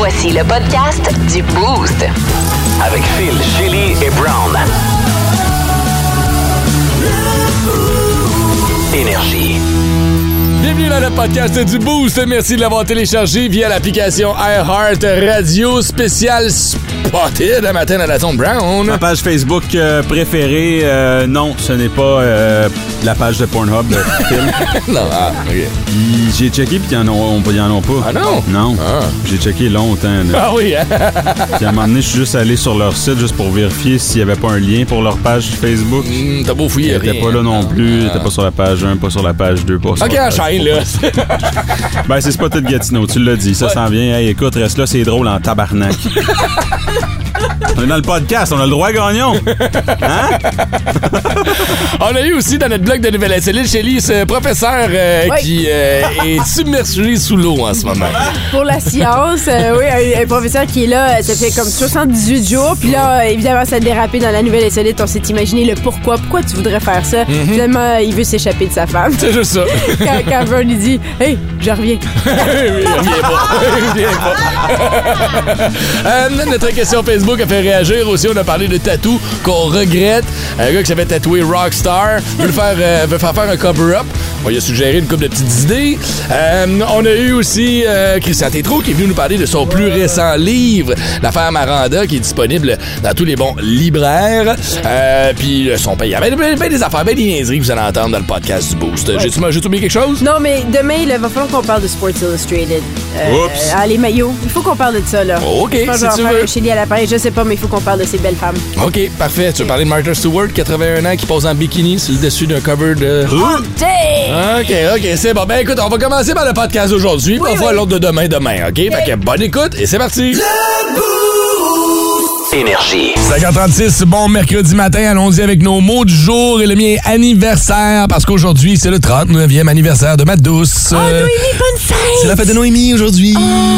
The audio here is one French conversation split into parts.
Voici le podcast du Boost. Avec Phil, Chili et Brown. Énergie. Bienvenue dans le podcast du Boost. Merci de l'avoir téléchargé via l'application iHeart Radio spécial Spotted un matin à la tombe Brown. Ma page Facebook préférée, non, ce n'est pas la page de Pornhub de film. Non, ok. J'ai checké puis ils en ont pas. Ah non? Non. Ah. J'ai checké longtemps. Là. Ah oui, hein? Puis à un moment donné, je suis juste allé sur leur site juste pour vérifier s'il n'y avait pas un lien pour leur page Facebook. T'as beau fouiller, Il n'était pas là non plus. Il n'était pas sur la page 1, pas sur la page 2, pas sur Ok, la page enchaîne, là. Ben, c'est Spotted Gatineau, tu l'as dit. Ça s'en vient. Hey, écoute, reste là, c'est drôle en tabarnak. On est dans le podcast, on a le droit, gagnon. Hein? On a eu aussi dans notre blog de Nouvelle Insolite, Shelly, ce professeur qui est submergé sous l'eau en ce moment. Pour la science, oui, un professeur qui est là, ça fait comme 78 jours. Puis là, évidemment, ça a dérapé dans la Nouvelle Insolite. On s'est imaginé le pourquoi. Pourquoi tu voudrais faire ça? Finalement, il veut s'échapper de sa femme. C'est juste ça. Quand Vern lui dit « Hey, je reviens. » Reviens pas. Notre question Facebook a fait réagir aussi. On a parlé de tatou qu'on regrette. Un gars qui s'avait tatoué Rockstar veut faire un cover-up. On lui a suggéré une couple de petites idées. On a eu aussi Christian Tétrault qui est venu nous parler de son plus récent livre, L'affaire Maranda, qui est disponible dans tous les bons libraires. Puis son pays. Il y avait bien des affaires, bien des niaiseries que vous allez entendre dans le podcast du Boost. Ouais. J'ai oublié quelque chose? Non, mais demain, il va falloir qu'on parle de Sports Illustrated. Oups. Les maillots. Il faut qu'on parle de ça, là. OK, Je pense si que je tu vais faire veux. un chili à la paille. Je sais pas, mais il faut qu'on parle de ces belles femmes. OK, parfait. Tu veux parler de Martha Stewart, 81 ans, qui pose en bikini sur le dessus d'un cover de... OK, c'est bon. Ben écoute, on va commencer par le podcast d'aujourd'hui, puis on va l'autre de demain, OK? Fait que bonne écoute, et c'est parti! Énergie. 5h36, bon mercredi matin, allons-y avec nos mots du jour et le mien anniversaire, parce qu'aujourd'hui, c'est le 39e anniversaire de ma douce. Noémie, bonne fête! C'est la fête de Noémie aujourd'hui.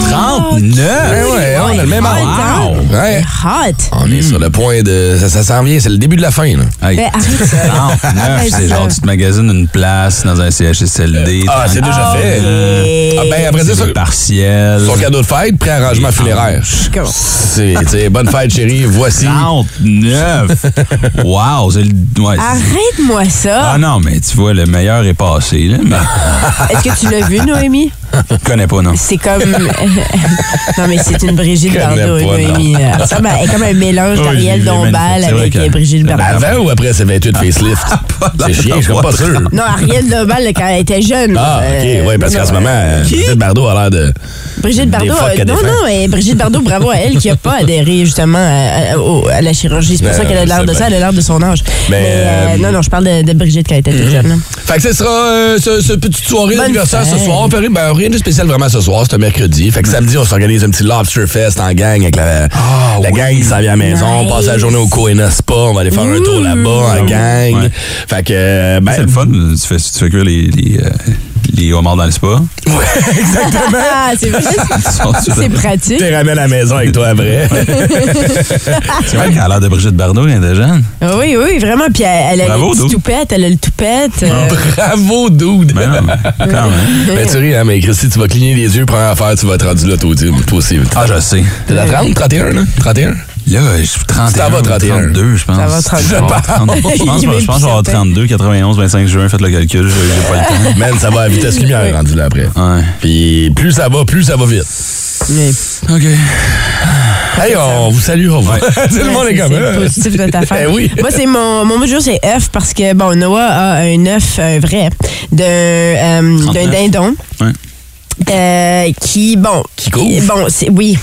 39! Ouais, on a le même âge. Wow. Ouais. Hot! On est sur le point de... Ça s'en vient, c'est le début de la fin, là. Hey, Ben, arrête ça. 39, c'est genre, tu te magasines une place dans un CHSLD. Ah, c'est déjà fait. Ah, ben après ça, c'est partiel. son cadeau de fête, pré-arrangement funéraire. C'est bonne fête, chérie, voici. 39! Wow, c'est le... Ouais, Arrête-moi ça! ah non, mais tu vois, le meilleur est passé, là. Mais... Est-ce que tu l'as vu, Noémie? Je connais pas, non. C'est comme... non, mais c'est une Brigitte Connais Bardot, pas, Noémie. Elle ressemble à- elle est comme un mélange d'Ariel Dombal C'est vrai avec que- Brigitte Bardot. Avant ou après ces 28 facelift? C'est chiant, je suis comme pas sûr. Non, Ariel Dombal, là, quand elle était jeune. Ah, OK, oui, parce qu'en ce moment, Brigitte Bardot a l'air de... Brigitte Bardot, Des fois qu'elle non, défend. non, et Brigitte Bardot, bravo à elle qui n'a pas adhéré justement à la chirurgie. C'est pour ça qu'elle a l'air de ça, elle a l'air de son âge. Mais, non, je parle de Brigitte quand elle était toute jeune. là. Fait que ce sera ce petite soirée Bonne d'anniversaire ce fête. soir. On fait rien de spécial vraiment ce soir, c'est un mercredi. Fait que samedi, on s'organise un petit Lobster Fest en gang avec la gang qui s'en vient à la maison. On Nice. passe la journée au Coena Spa. On va aller faire un tour là-bas en gang. Ouais. Fait que, C'est le fun, tu fais cuire les homards dans le spa. exactement. Ah, c'est vrai. C'est pratique. Tu ramènes à la maison avec toi après. C'est vrai qu'elle a l'air de Brigitte Bardot quand elle était jeune. Oui, oui, vraiment. Puis elle a Bravo, le petit Doud. toupette, elle a le toupette. Bravo, dude. Ben non, quand même. Ben, tu ris, hein, mais Christy, tu vas cligner les yeux, première affaire, tu vas être rendu là, toi aussi. Ah, je sais. T'es à 30, 31, là? 31? Là, je suis 31. Ça va, 31. 32, je pense. Ça va, 32. Je pense que je vais avoir 32, 91, 25 juin. Faites le calcul, j'ai pas le temps. Man, ça va à vitesse lumière rendu là après. Ouais. Puis plus ça va vite. Mais OK. Hey, on vous salue, on va. Tout le monde est comme c'est positif de ta fête. Ben oui. Moi, c'est mon mot du jour, c'est œuf parce que, bon, Noah a un œuf, un vrai, d'un 39. dindon. Ouais. Qui, bon. Qui couvre? Bon, c'est, oui.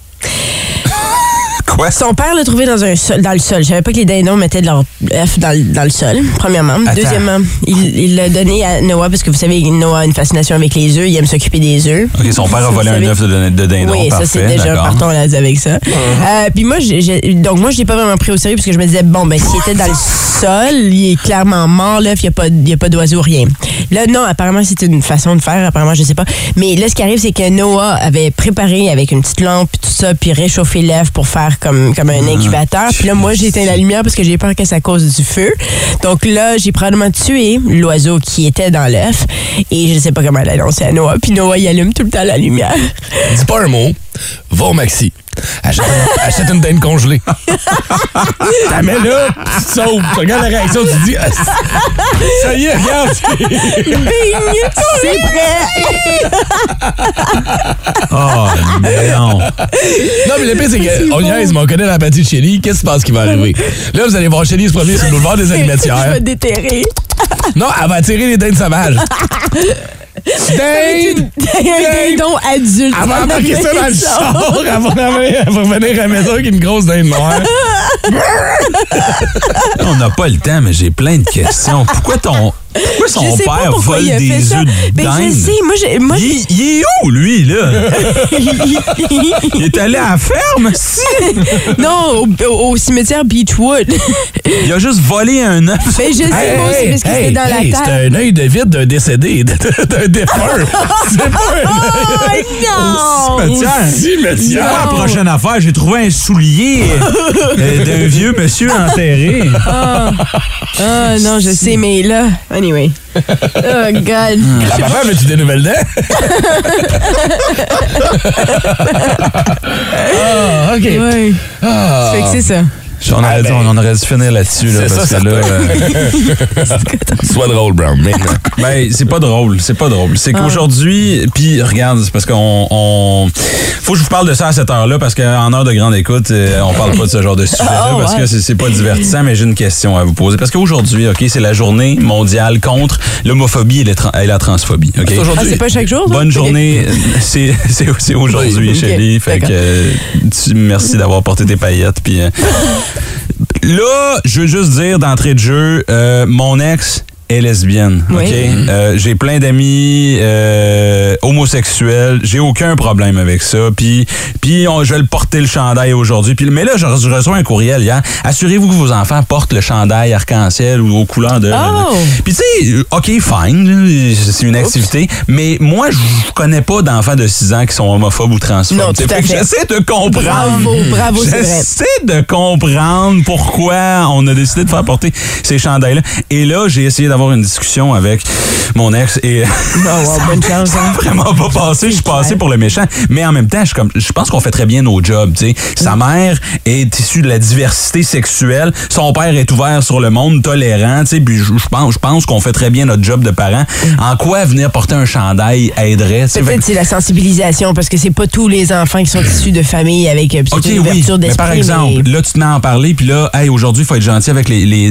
Quoi? Son père l'a trouvé dans le sol. Je savais pas que les dindons mettaient de leur œuf dans le sol, premièrement. Attends. Deuxièmement, il l'a donné à Noah parce que vous savez, Noah a une fascination avec les œufs. Il aime s'occuper des œufs. OK, son père a volé un œuf de dindon. Oui, parfait, ça c'est déjà d'accord. partons là avec ça. Puis moi, je l'ai pas vraiment pris au sérieux parce que je me disais bon ben s'il était dans le sol, il est clairement mort l'œuf, il y a pas d'oiseau rien. Là non, apparemment c'est une façon de faire, apparemment je sais pas. Mais là ce qui arrive c'est que Noah avait préparé avec une petite lampe puis tout ça puis réchauffé l'œuf pour faire comme un incubateur. Puis là moi j'ai éteint la lumière parce que j'ai peur que ça cause du feu. Donc là j'ai probablement tué l'oiseau qui était dans l'œuf et je sais pas comment l'annoncer à Noah. Puis Noah il allume tout le temps la lumière. Dis pas un mot. va au Maxi. Achète une dinde congelée. T'as mets là, tu te sauves. Tu regardes la réaction, tu te dis, ça y est, regarde. C'est prêt. Oh, non. Non, mais le pire, c'est qu'on niaise, mais on connaît la partie de Shelly. Qu'est-ce qui se passe qui va arriver? Là, vous allez voir Shelly se promener sur le boulevard des Animatières. Je vais déterrer. Non, elle va attirer les dindes sauvages. Dinde! Un dindon adulte. Elle va embarquer ça dans le char. Elle va revenir à la maison avec une grosse dinde noire. On n'a pas le temps, mais j'ai plein de questions. Pourquoi son père vole des œufs de dinde? Je sais, moi, Il est où, lui, là? Il est allé à la ferme? Non, au cimetière Beechwood. Il a juste volé un œuf. Mais je sais, moi aussi, parce que c'était dans la c'est terre. un œil de vide d'un décédé, d'un défunt. C'est pas Oh non! Cimetière. La prochaine affaire, j'ai trouvé un soulier d'un vieux monsieur enterré. Ah non, je sais, mais là, anyway. Oh, God. Papa, veux-tu des nouvelles dents? Ah, OK. Ouais. Ah. Fait que c'est ça. On aurait dû finir là-dessus, là, C'est parce ça, que là... Sois drôle, Brown. Ben, c'est pas drôle. C'est qu'aujourd'hui, puis regarde, c'est parce qu'on faut que je vous parle de ça à cette heure-là, parce qu'en heure de grande écoute, on parle pas de ce genre de sujet-là, parce que c'est pas divertissant, mais j'ai une question à vous poser. Parce qu'aujourd'hui, OK, c'est la journée mondiale contre l'homophobie et la transphobie, OK? C'est pas chaque jour? Bonne journée. C'est aujourd'hui, Oui, Shelly. ok, Fait que merci d'avoir porté tes paillettes, puis... Là, je veux juste dire d'entrée de jeu, mon ex est lesbienne, Oui. OK? J'ai plein d'amis homosexuels, j'ai aucun problème avec ça, puis je vais le porter le chandail aujourd'hui. Mais là, je reçois un courriel hier. Assurez-vous que vos enfants portent le chandail arc-en-ciel ou aux couleurs de... Oh! Puis tu sais, OK, fine, c'est une activité, mais moi, je connais pas d'enfants de 6 ans qui sont homophobes ou transphobes. Non, tout à fait. J'essaie de comprendre. Bravo, c'est vrai. J'essaie de comprendre pourquoi on a décidé de faire porter ces chandails-là. Et là, j'ai essayé d'avoir une discussion avec mon ex et Bonne chance. ça n'a vraiment pas passé. Je suis passé pour le méchant. Mais en même temps, je pense qu'on fait très bien nos jobs. T'sais. Sa mère est issue de la diversité sexuelle. Son père est ouvert sur le monde, tolérant. Puis je pense qu'on fait très bien notre job de parent. En quoi venir porter un chandail aiderait? Peut-être c'est la sensibilisation, parce que c'est pas tous les enfants qui sont issus de familles avec une ouverture d'esprit. Mais par exemple, là, tu te mets à en parler, puis là, hey, aujourd'hui, il faut être gentil avec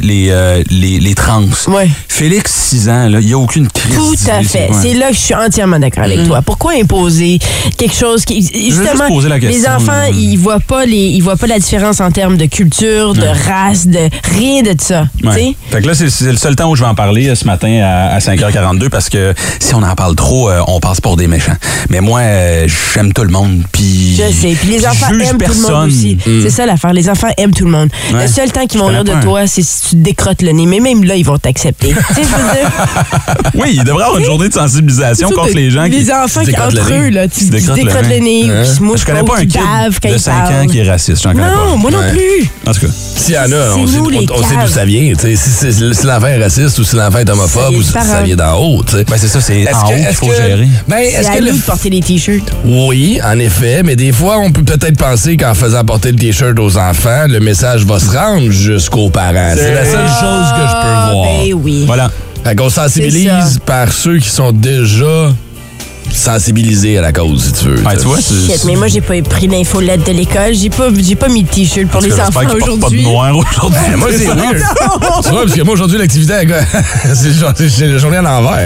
les trans. Ouais. Félix, 6 ans, là, il n'y a aucune crise. Tout à d'idée, fait. quoi. C'est là que je suis entièrement d'accord avec toi. Pourquoi imposer quelque chose qui... Justement, poser la question, les enfants, ils voient pas la différence en termes de culture, de race, de rien de ça. Ouais. T'sais? Fait que là, c'est le seul temps où je vais en parler ce matin à 5h42, parce que si on en parle trop, on passe pour des méchants. Mais moi, j'aime tout le monde. Puis Je sais. Puis les enfants aiment tout le monde aussi. C'est ça l'affaire. Les enfants aiment tout le monde. Ouais. Le seul temps qu'ils vont Je rire connais de pas toi, c'est si tu te décrottes le nez. Mais même là, ils vont t'accepter. Tu sais, je veux dire... Oui, il devrait avoir une journée de sensibilisation contre les gens Les qui... enfants se qui, décrottent entre le nez. eux, là, tu te décrottes le nez, puis se mouchent Je connais pas un qui kid bavent quand de ils 5 ans parlent. qui est raciste. J'en connais Non, pas. moi non Ouais. plus. En tout cas. S'il y en a, on C'est sait, nous, les on sait caves. d'où ça vient. T'sais. Si l'enfant est raciste ou si l'enfant est homophobe C'est ou les si ça parents. vient d'en haut. T'sais. Ben c'est ça, c'est en haut qu'il faut gérer. Ben, C'est est-ce à que nous le de porter des t-shirts. Oui, en effet, mais des fois, on peut peut-être penser qu'en faisant porter le T-shirt aux enfants, le message va se rendre jusqu'aux parents. C'est la seule chose que je peux voir. Ben oui. Voilà. Fait qu'on C'est sensibilise par ceux qui sont déjà sensibilisés à la cause, si tu veux. Ouais, tu vois, Shit, mais moi, j'ai pas pris l'infolette de l'école. J'ai pas mis de t-shirt pour les enfants J'espère qu'ils portent pas de aujourd'hui. noir aujourd'hui. Ben, moi, c'est weird. Tu vois, parce que moi, aujourd'hui, l'activité, c'est la journée à l'envers.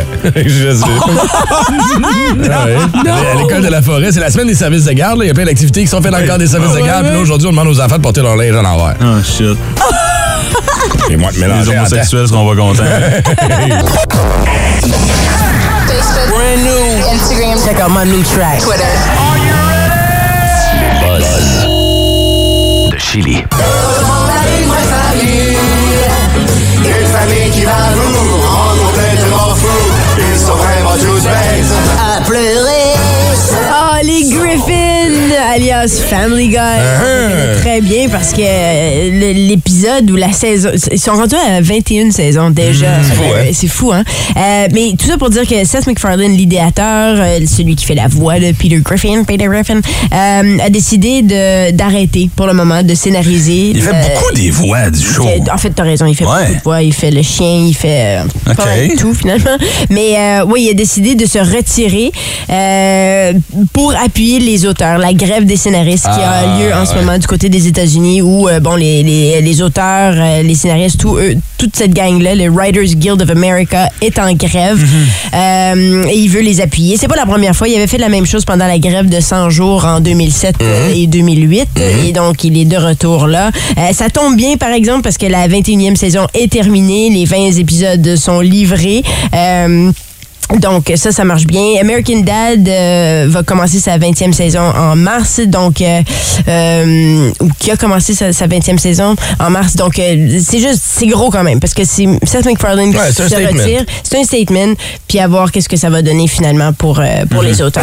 À l'école de la forêt, c'est la semaine des services de garde. Il y a plein d'activités qui sont faites dans le cadre des services de garde. Puis là, aujourd'hui, on demande aux enfants de porter leur linge à l'envers. Oh, shit. Et moi, Les homosexuels seront pas contents. Brand new. Instagram. Check out my new track. Twitter. De Chili. Une famille qui va vous rendre complètement fou. Ils sont vraiment tous bêtes. À pleurer. Ah, les Griffins! alias Family Guy. On connaît très bien parce que l'épisode ou la saison... Ils sont rendus à 21 saisons déjà. C'est fou, hein? Mais tout ça pour dire que Seth MacFarlane, l'idéateur, celui qui fait la voix de Peter Griffin, a décidé d'arrêter pour le moment de scénariser. Il fait beaucoup des voix du show. En fait, t'as raison, il fait beaucoup de voix. Il fait le chien, il fait pas mal tout finalement. Mais oui, il a décidé de se retirer pour appuyer les auteurs. La grève des scénaristes qui a lieu en ce moment du côté des États-Unis où les auteurs, les scénaristes, toute cette gang-là, le Writers Guild of America, est en grève. Et il veut les appuyer. C'est pas la première fois. Il avait fait la même chose pendant la grève de 100 jours en 2007 et 2008. Et donc, il est de retour là. Ça tombe bien, par exemple, parce que la 21e saison est terminée. Les 20 épisodes sont livrés. Donc, ça marche bien. American Dad va commencer sa 20e saison en mars. Donc, qui a commencé sa 20e saison en mars. Donc, c'est gros quand même. Parce que c'est Seth MacFarlane qui se retire. C'est un statement. Puis à voir qu'est-ce que ça va donner finalement pour les auteurs.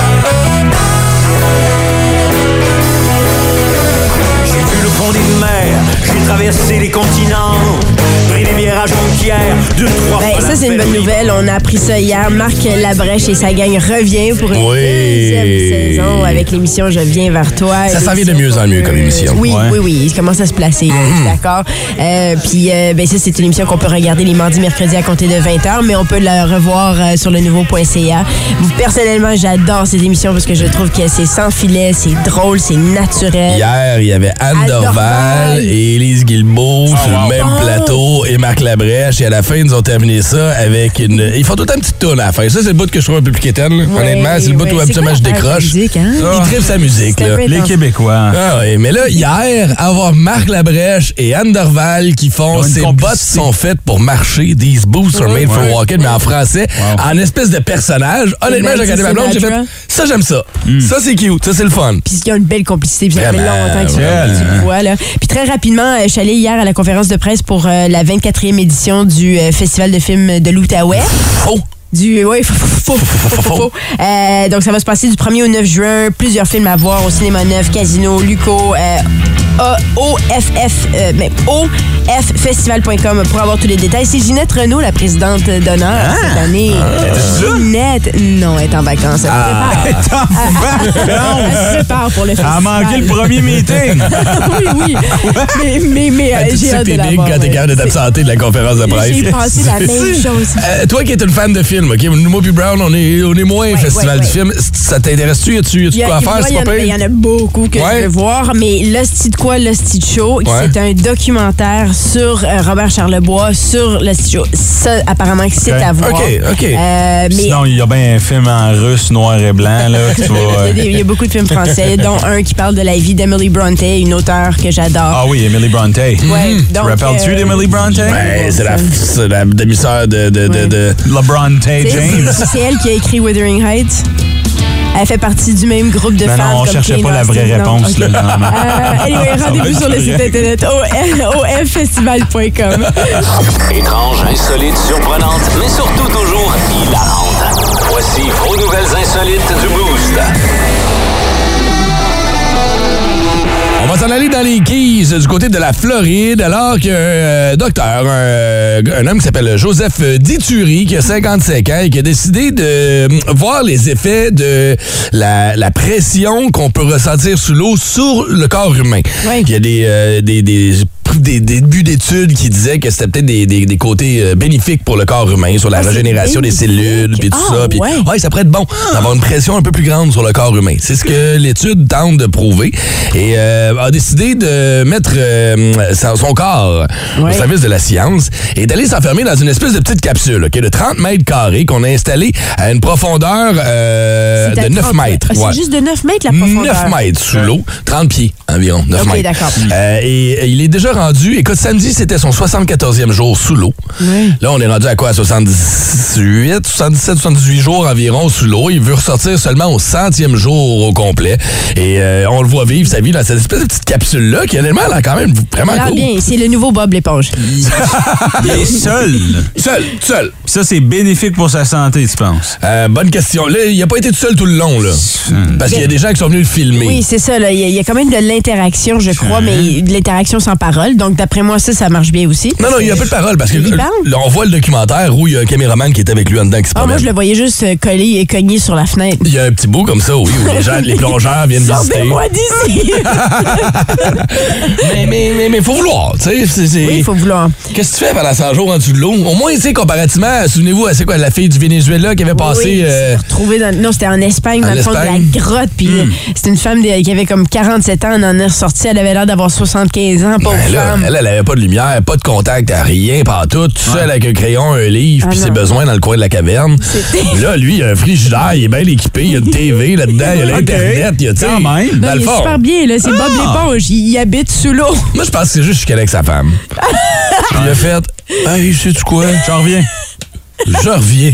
J'ai vu le fond des mers, j'ai traversé les continents, pris des bières à Jonquière, 2-3 ça, c'est une bonne nouvelle. On a appris ça hier. Marc Labrèche et sa gang revient pour une deuxième saison avec l'émission Je viens vers toi. Ça s'en vient de mieux en mieux comme émission. Oui. Il commence à se placer. Je suis d'accord. Puis, ça, c'est une émission qu'on peut regarder les mardis, mercredis à compter de 20h, mais on peut la revoir sur le nouveau.ca. Personnellement, j'adore cette émission parce que je trouve que c'est sans filet, c'est drôle, c'est naturel. Hier, il y avait Anne Dorval et Élise Guilbeault sur le même plateau et Marc Labrèche. Et à la fin, ils ont terminé ça avec une... Ils font tout le temps une petite tourne à la fin. Ça, c'est le bout que je trouve un peu plus quétaine. Honnêtement, c'est le bout où habituellement je décroche. Musique, hein? Ils trippent sa musique. Là. Les Québécois. Ah oui, mais là, hier, avoir Marc Labrèche et Anne Dorval qui font « Ces bottes sont faites pour marcher, these boots are made for walking », mais en français, en espèce de personnage. Honnêtement, j'ai regardé ma blonde, j'ai fait « Ça, j'aime ça. Ça, c'est cute. Ça, c'est le fun. » Puis il y a une belle complicité. Puis ça fait longtemps que tu le vois. Là. Puis très rapidement, je suis allée hier à la conférence de presse pour la 24e édition du Festival de films de l'Outaouais. Oh! Donc, ça va se passer du 1er au 9 juin. Plusieurs films à voir au Cinéma Neuf, Casino, Luco, OFFestival.com pour avoir tous les détails. C'est Ginette Renaud, la présidente d'honneur cette année. Ginette, non, elle est en vacances. Elle se prépare pour le festival. Elle a manqué le premier meeting. Oui. Mais tu j'ai sais hâte que de t'es la big voir. quand t'es capable de t'absenter de la conférence de presse. J'ai pensé la même chose. Toi qui es une fan de film, OK? Moi puis Brown, on est moins festival du film. Ça t'intéresse-tu? Y a-tu quoi à faire? Il y en a beaucoup que je veux voir, mais l'hostie de quoi, l'hostie de show, c'est un documentaire sur Robert Charlebois, sur l'hostie de show. Ça, apparemment, c'est à voir. OK. Sinon, il y a bien un film en russe, noir et blanc. Là, que tu vas, il y a beaucoup de films français, dont un qui parle de la vie d'Emily Brontë, une auteure que j'adore. Ah oui, Emily Brontë. Tu rappelles-tu d'Emily Brontë? Ben, c'est la demi-sœur de LeBronté James. C'est elle qui a écrit Wuthering Heights. Elle fait partie du même groupe de fans. Non, on cherchait pas la vraie réponse. Okay. Anyway, rendez-vous sur le site internet OFFestival.com. Étrange, insolite, surprenante, mais surtout toujours hilarante. Voici vos nouvelles insolites du Boost. On va s'en aller dans les Keys, du côté de la Floride, alors qu'un docteur, un homme qui s'appelle Joseph Dituri, qui a 55 ans et qui a décidé de voir les effets de la pression qu'on peut ressentir sous l'eau sur le corps humain. Oui. Il y a des débuts d'études qui disaient que c'était peut-être des côtés bénéfiques pour le corps humain, sur la régénération des cellules, puis tout ça. Puis, ça pourrait être bon d'avoir une pression un peu plus grande sur le corps humain. C'est ce que l'étude tente de prouver. Et a décidé de mettre son corps au service de la science et d'aller s'enfermer dans une espèce de petite capsule de 30 mètres carrés qu'on a installée à une profondeur de 9 mètres. C'est juste de 9 mètres la profondeur? 9 mètres sous l'eau, 30 pieds environ, 9 mètres. D'accord. Et il est déjà rendu rendu... Écoute, samedi, c'était son 74e jour sous l'eau. Oui. Là, on est rendu à quoi? À 77, 78 jours environ sous l'eau. Il veut ressortir seulement au 100e jour au complet. Et on le voit vivre sa vie dans cette espèce de petite capsule-là qui, honnêtement, là, quand même vraiment cool. Bien, c'est le nouveau Bob l'éponge. Il est seul. Seul. Ça, c'est bénéfique pour sa santé, tu penses? Bonne question. Là, il n'a pas été tout seul tout le long, là. Parce qu'il y a des gens qui sont venus le filmer. Oui, c'est ça. Là. Il y a quand même de l'interaction, je crois, mais de l'interaction sans parole. Donc, d'après moi, ça marche bien aussi. Non, il y a un peu de parole parce que là, on voit le documentaire où il y a un caméraman qui est avec lui en dedans qui se promène. Moi, je le voyais juste coller et cogner sur la fenêtre. Il y a un petit bout comme ça, oui, où les plongeurs viennent visiter. Sortez-moi d'ici! mais faut vouloir, tu sais. Oui, il faut vouloir. Qu'est-ce que tu fais pendant 100 jours en dessous de l'eau? Au moins, tu sais, comparativement, souvenez-vous, c'est quoi, la fille du Venezuela qui avait passé... retrouvée non, c'était en Espagne, dans le fond de la grotte. Puis c'était une femme qui avait comme 47 ans, elle en est ressortie, elle avait l'air d'avoir 75 ans, pauvre femme. Elle avait pas de lumière, pas de contact, rien, pas tout seul avec un crayon, un livre, puis ses besoins dans le coin de la caverne. Là, lui, il a un frigidaire, il est bien équipé, il y a une TV là-dedans, il y a l'Internet, il y a, tu sais, dans le fond. Il est super bien, là, c'est Bob l'éponge, il habite sous l'eau. Moi, je pense que c'est juste qu'il est avec sa femme. Puis il a fait, hey, sais-tu quoi? J'en reviens. Je reviens.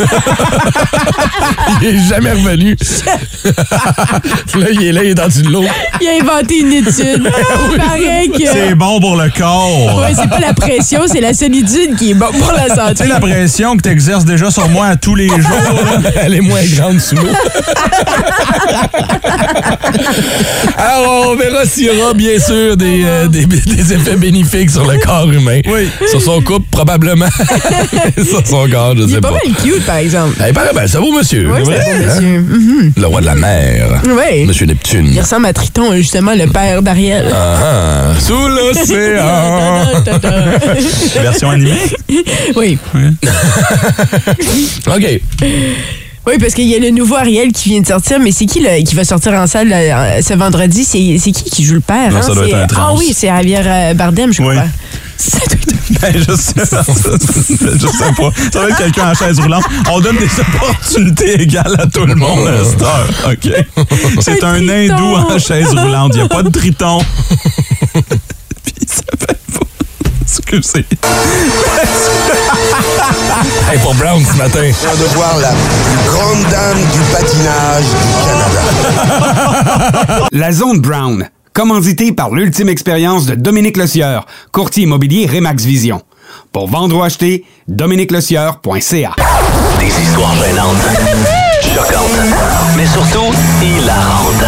Il est jamais revenu. Là, il est dans de l'eau. Il a inventé une étude. Pareil que... C'est bon pour le corps. Oui, c'est pas la pression, c'est la solitude qui est bon pour la santé. Tu sais, la pression que tu exerces déjà sur moi à tous les jours, là. Elle est moins grande sous l'eau. Alors, on verra s'il y aura bien sûr des effets bénéfiques sur le corps humain. Oui. Sur son couple, probablement. Sur son corps, je sais pas. Il est pas mal cute, par exemple. Il paraît bien, ça vaut monsieur. Oui, vrai, ça vaut monsieur. Hein? Le roi de la mer. Oui. Monsieur Neptune. Il ressemble à Triton, justement, le père d'Ariel. Sous l'océan. Version animée? Oui. OK. Oui, parce qu'il y a le nouveau Ariel qui vient de sortir, mais c'est qui qui va sortir en salle ce vendredi? C'est qui joue le père? Non, ça doit être un trans. Ah oui, c'est Javier Bardem, je crois. Ça doit être... je sais pas. Ça va être quelqu'un en chaise roulante. On donne des opportunités égales à tout le monde à cette heure. OK? C'est un hindou en chaise roulante. Il n'y a pas de triton. Puis il s'appelle pas... Excusez. Hey, pour Brown ce matin. De voir la plus grande dame du patinage du Canada. La Zone Brown, commanditée par l'ultime expérience de Dominique Lecieur, courtier immobilier Remax Vision. Pour vendre ou acheter, dominiquelecieur.ca. Des histoires gênantes, choquantes, mais surtout hilarantes.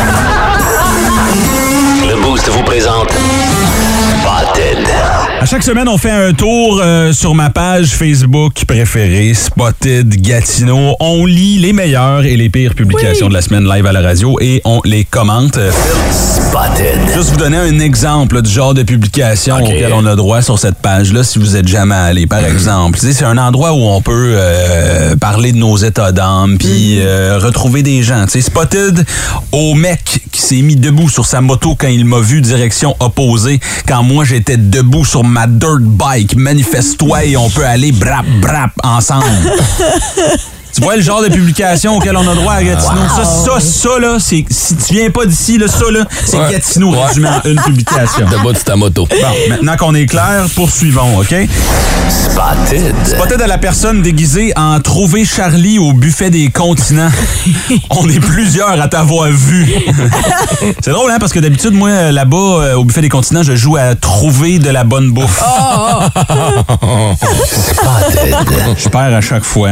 Le Boost vous présente Spotted. À chaque semaine, on fait un tour sur ma page Facebook préférée, Spotted Gatineau. On lit les meilleures et les pires publications de la semaine live à la radio et on les commente. Spotted. Juste vous donner un exemple du genre de publication auquel on a droit sur cette page-là si vous êtes jamais allé. Par exemple, c'est un endroit où on peut parler de nos états d'âme puis retrouver des gens. T'sais, Spotted au mec qui s'est mis debout sur sa moto quand il m'a vu direction opposée quand moi j'étais debout sur ma dirt bike. Manifeste-toi et on peut aller brap ensemble. Tu vois le genre de publication auquel on a droit à Gatineau? Wow. Ça, là, c'est, si tu viens pas d'ici, là, ça, là, c'est Gatineau résumé en une publication. De bas de ta moto. Bon, maintenant qu'on est clair, poursuivons, OK? Spotted. Spotted à la personne déguisée en Trouver Charlie au buffet des continents. On est plusieurs à t'avoir vu. C'est drôle, hein, parce que d'habitude, moi, là-bas, au buffet des continents, je joue à trouver de la bonne bouffe. Spotted. Je perds à chaque fois.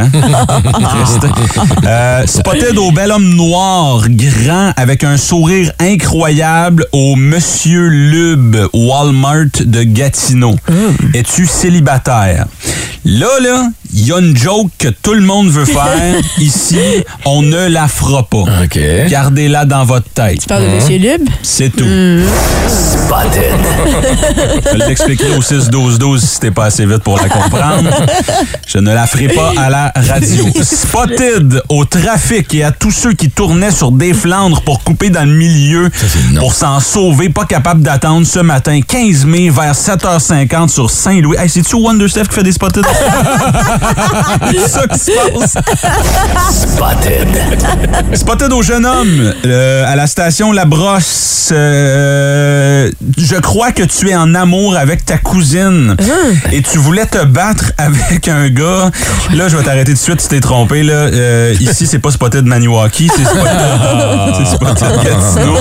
Spotted au bel homme noir, grand, avec un sourire incroyable au Monsieur Lube, Walmart de Gatineau. Es-tu célibataire? Là, il y a une joke que tout le monde veut faire. Ici, on ne la fera pas. OK. Gardez-la dans votre tête. Tu parles de Monsieur Lube? C'est tout. Spotted. Je vais l'expliquer au 6-12-12 si t'es pas assez vite pour la comprendre. Je ne la ferai pas à la radio. Spotted au trafic et à tous ceux qui tournaient sur des Flandres pour couper dans le milieu pour s'en sauver, pas capable d'attendre ce matin, 15 mai, vers 7h50 sur Saint-Louis. Hey, c'est-tu Wonder Steph qui fait des Spotted? C'est ça qui se passe. Spotted. Spotted au jeune homme à la station La Brosse. Je crois que tu es en amour avec ta cousine et tu voulais te battre avec un gars. Là, je vais t'arrêter tout de suite, tu t'es trompé. Là. Ici, c'est pas Spotted Maniwaki, c'est Spotted Gatineau.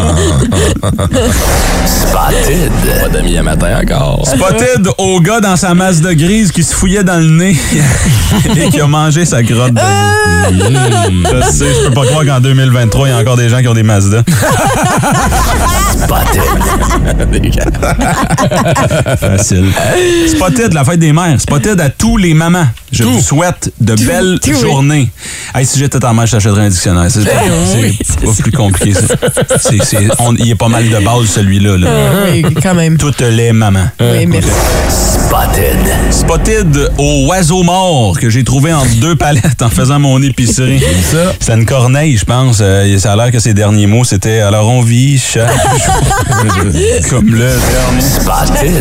Spotted. Pas d'amis à matin encore. Spotted au gars dans sa Mazda grise qui se fouillait dans le nez et qui a mangé sa grotte de veau. Je sais, je peux pas croire qu'en 2023, il y a encore des gens qui ont des Mazda. Facile. Spotted, la fête des mères. Spotted à tous les mamans. Je vous souhaite de belles journées. Hey, si j'étais en mère, je t'achèterais un dictionnaire. C'est pas plus compliqué, ça. Il est pas mal de base, celui-là. Là. Oui, quand même. Toutes les mamans. Oui, merci. Spotted. Spotted au oiseau mort que j'ai trouvé entre deux palettes en faisant mon épicerie. C'est une corneille, je pense. Ça a l'air que ses derniers mots, c'était « Alors on vit chaque jour. » Comme le dernier.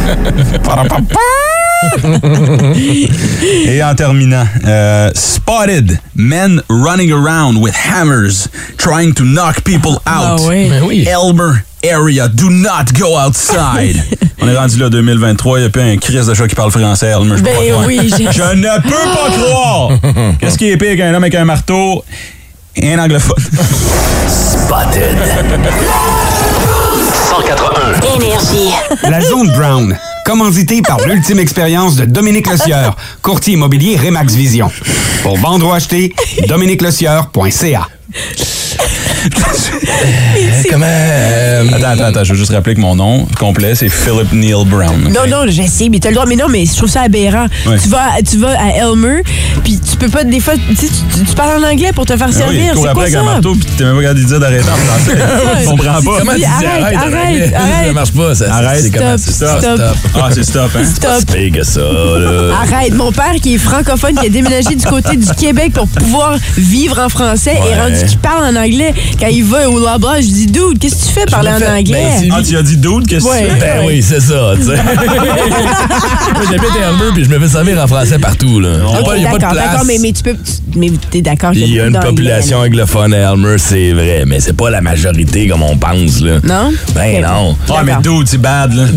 Spotted. Et en terminant, spotted men running around with hammers trying to knock people out. Ah oui. Ben oui. Elmer area, do not go outside. On est rendu là 2023, il y a plus un Christ de chat qui parle français, Elmer. Je peux pas croire. Oui, Je ne peux pas croire. Qu'est-ce qui est pire qu'un homme avec un marteau et un anglophone? Spotted. 181. Énergie. La Zone Brown, commanditée par l'ultime expérience de Dominique Lecieur, courtier immobilier Remax Vision. Pour vendre ou acheter, dominiquelecieur.ca. Comment? Attends, je veux juste rappeler que mon nom complet, c'est Philip Neil Brown. Non, non, je sais, mais t'as le droit. Mais non, mais je trouve ça aberrant. Ouais. Tu vas à Elmer, puis tu peux pas, des fois, tu parles en anglais pour te faire Oui, servir. il court C'est après quoi avec ça? un marteau, puis t'es même pas capable de dire d'arrêter en français. Je comprends pas. Comment tu dis Arrête. Ça marche pas, ça. Arrête. C'est comment? Stop. Ah, c'est stop, hein? Stop. C'est pire que ça, là. Arrête. Mon père, qui est francophone, qui a déménagé du côté du Québec pour pouvoir vivre en français, Ouais. est rendu qu'il parle en anglais. Quand il va au Loblaws, je dis, dude, qu'est-ce que tu fais parler me en fais- anglais? ben, c'est- Ah, tu as dit dude, qu'est-ce que Ouais. tu fais? Ben oui, c'est ça, tu sais. Moi, j'habite à Elmer puis je me fais servir en français partout, là. Ok, Il y a pas de d'accord, place. mais tu peux. Mais t'es d'accord qu'il Il y a une beaucoup d'anglais, population là. anglophone à Elmer, c'est vrai, mais c'est pas la majorité comme on pense, là. Non? Ben Ok. non. Ah, mais dude, c'est bad, là.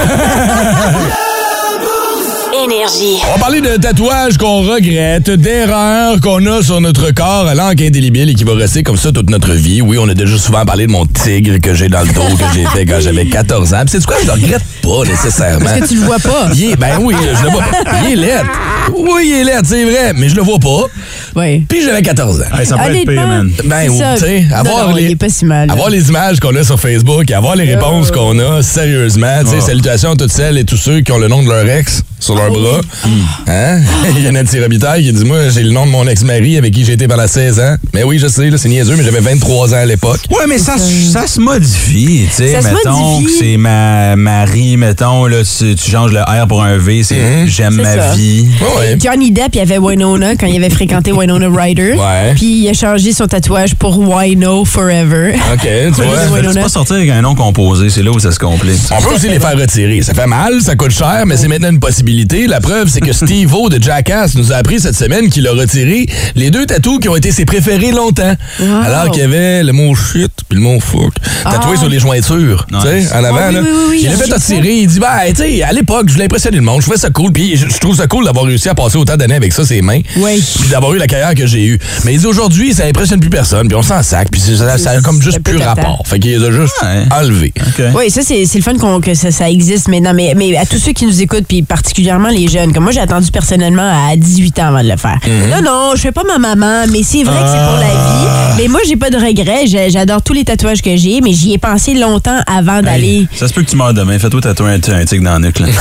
Énergie. On va parler de tatouages qu'on regrette, d'erreurs qu'on a sur notre corps à l'encre indélébile et qui va rester comme ça toute notre vie. Oui, on a déjà souvent parlé de mon tigre que j'ai dans le dos, que j'ai fait quand j'avais 14 ans. Puis c'est quoi, je le regrette pas nécessairement. Parce que tu le vois pas. Ben oui, je le vois pas. Il est laid. Oui, il est laid, c'est vrai, mais je le vois pas. Oui. Puis j'avais 14 ans. Hey, ça peut être pire, man. Ben c'est oui, ça. tu sais, Non, il est pas si mal. avoir les images qu'on a sur Facebook, avoir les réponses qu'on a, sérieusement, tu sais, Oh. salutations à toutes celles et tous ceux qui ont le nom de leur ex sur leur bras. Hein? Il y en a de Robitaille qui dit, moi, j'ai le nom de mon ex-mari avec qui j'ai été pendant 16 ans. Mais oui, je sais, là, c'est niaiseux, mais j'avais 23 ans à l'époque. Ouais, mais ça se modifie, tu sais. Ça se Mettons modifie. que c'est Marie, mettons, là, tu changes le R pour un V, c'est j'aime C'est ma ça. vie. Ouais. Johnny Depp, il y avait Winona quand il avait fréquenté Winona Ryder. Ouais. Puis il a changé son tatouage pour Wino Forever. OK, tu vois. Ouais. Tu peux pas sortir avec un nom composé, c'est là où ça se complique. On peut aussi les faire retirer. Ça fait mal, ça coûte cher, mais c'est maintenant une possibilité. La preuve, c'est que Steve-O de Jackass nous a appris cette semaine qu'il a retiré les 2 tatous qui ont été ses préférés longtemps. Wow. Alors qu'il y avait le mot shit puis le mot fuck tatoué sur les jointures, tu sais, en avant. Ah oui, là. oui, Il a fait j'ai retirer. Il dit, ben, tu sais, à l'époque, je voulais impressionner le monde. Je trouvais ça cool. Puis je trouve ça cool d'avoir réussi à passer autant d'années avec ça, ses mains. Oui. Puis d'avoir eu la carrière que j'ai eue. Mais il dit, aujourd'hui, ça impressionne plus personne. Puis on s'en sac. Puis ça a comme juste un peu plus tâtant. rapport. Fait qu'il les a juste enlevés. OK. Oui, ça, c'est le fun que ça existe maintenant. Mais à tous ceux qui nous écoutent, puis particulièrement les jeunes, comme moi, j'ai attendu personnellement à 18 ans avant de le faire. Non, je fais pas ma maman, mais c'est vrai que c'est pour la vie. Mais moi, j'ai pas de regrets. J'adore tous les tatouages que j'ai, mais j'y ai pensé longtemps avant d'aller. Ça se peut que tu meurs demain. Fais-toi tatouer un tigre dans la nuque, là.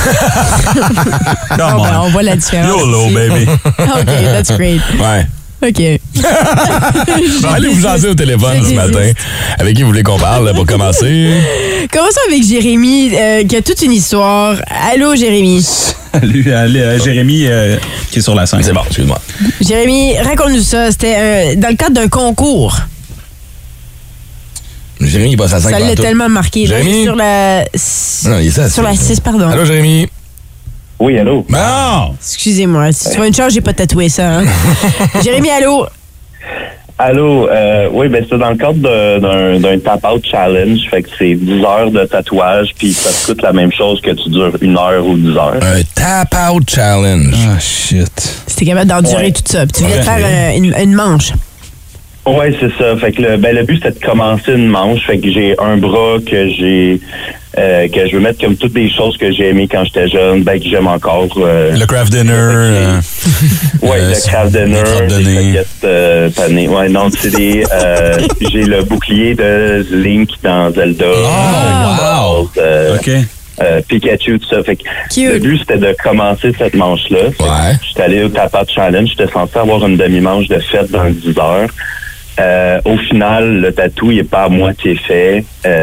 Come Ah, ben, on on. voit la différence. YOLO, ici. baby. OK, that's great. Ouais. OK. Bon, allez vous jaser au téléphone Je ce matin. désiste. Avec qui vous voulez qu'on parle là, pour commencer? Commençons avec Jérémy, qui a toute une histoire. Allô, Jérémy. Salut, Jérémy, qui est sur la scène. C'est bon, excuse-moi. Jérémy, raconte-nous ça. C'était dans le cadre d'un concours. Jérémy, il passe à 5 Ça l'a tantôt. tellement marqué. Jérémy? Sur la... Non, il est ça, Sur la 6, pardon. Allô, Jérémy? Oui, allô? Non! Excusez-moi, si tu veux une chance, j'ai pas tatoué ça. Hein? Jérémy, allô? Allô, oui, ben c'est dans le cadre d'un tap-out challenge, fait que c'est 10 heures de tatouage, puis ça te coûte la même chose que tu dures 1 heure ou 10 heures. Un tap-out challenge. Ah, shit. Si t'es capable d'endurer tout ça, puis tu viens de faire une manche. Ouais, c'est ça. Fait que le but, c'était de commencer une manche. Fait que j'ai un bras que je veux mettre comme toutes les choses que j'ai aimées quand j'étais jeune, que j'aime encore. Le craft dinner. Le craft dinner. Les coquettes panées. Ouais, non, c'est des... j'ai le bouclier de Link dans Zelda. Oh, wow! OK. Pikachu, tout ça. Fait que le but, c'était de commencer cette manche-là. Ouais. J'étais allé au Tap-Out Challenge. J'étais censé avoir une demi-manche de fête dans 10 heures. Au final, le tatou, il est pas à moitié fait.